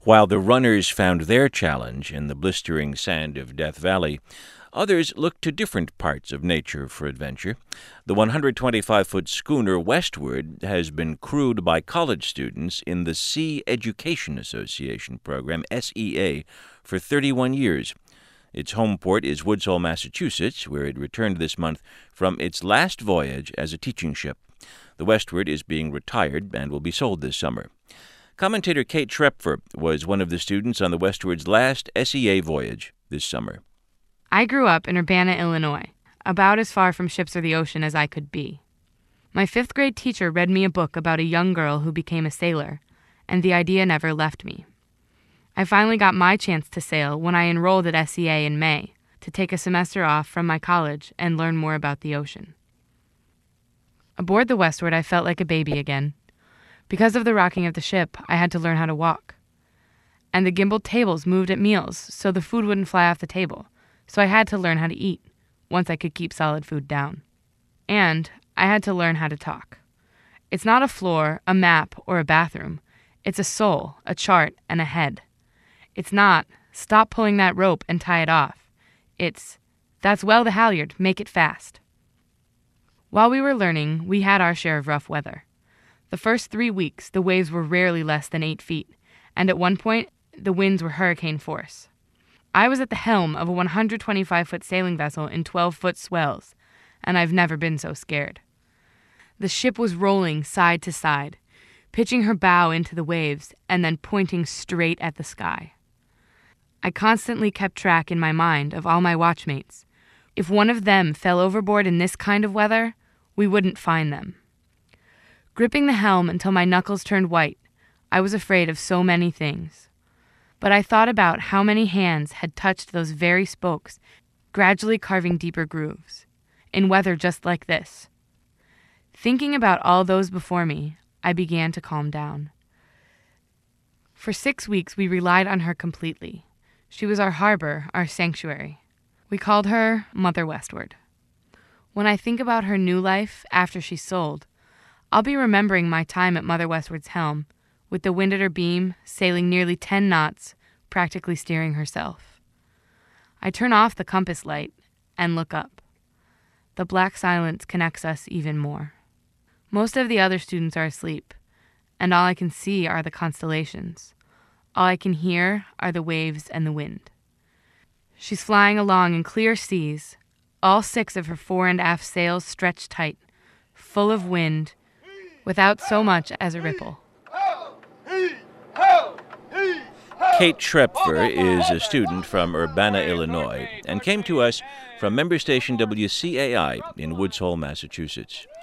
While the runners found their challenge in the blistering sand of Death Valley, others looked to different parts of nature for adventure. The 125-foot schooner Westward has been crewed by college students in the Sea Education Association program, SEA, for 31 years. Its home port is Woods Hole, Massachusetts, where it returned this month from its last voyage as a teaching ship. The Westward is being retired and will be sold this summer. Commentator Kate Trepfer was one of the students on the Westward's last SEA voyage this summer. I grew up in Urbana, Illinois, about as far from ships or the ocean as I could be. My 5th grade teacher read me a book about a young girl who became a sailor, and the idea never left me. I finally got my chance to sail when I enrolled at SEA in May to take a semester off from my college and learn more about the ocean. Aboard the Westward, I felt like a baby again. Because of the rocking of the ship, I had to learn how to walk. And the gimbaled tables moved at meals so the food wouldn't fly off the table, so I had to learn how to eat once I could keep solid food down. And I had to learn how to talk. It's not a floor, a map, or a bathroom. It's a soul, a chart, and a head. It's not, stop pulling that rope and tie it off. It's, that's well the halyard, make it fast. While we were learning, we had our share of rough weather. The first 3 weeks, the waves were rarely less than 8 feet, and at one point, the winds were hurricane force. I was at the helm of a 125-foot sailing vessel in 12-foot swells, and I've never been so scared. The ship was rolling side to side, pitching her bow into the waves and then pointing straight at the sky. I constantly kept track in my mind of all my watchmates. If one of them fell overboard in this kind of weather, we wouldn't find them. Gripping the helm until my knuckles turned white, I was afraid of so many things. But I thought about how many hands had touched those very spokes, gradually carving deeper grooves, in weather just like this. Thinking about all those before me, I began to calm down. For 6 weeks, we relied on her completely. She was our harbor, our sanctuary. We called her Mother Westward. When I think about her new life after she sold, I'll be remembering my time at Mother Westward's helm, with the wind at her beam, sailing nearly 10 knots, practically steering herself. I turn off the compass light and look up. The black silence connects us even more. Most of the other students are asleep, and all I can see are the constellations. All I can hear are the waves and the wind. She's flying along in clear seas, all 6 of her fore and aft sails stretched tight, full of wind, without so much as a ripple. Kate Trepfer is a student from Urbana, Illinois, and came to us from member station WCAI in Woods Hole, Massachusetts.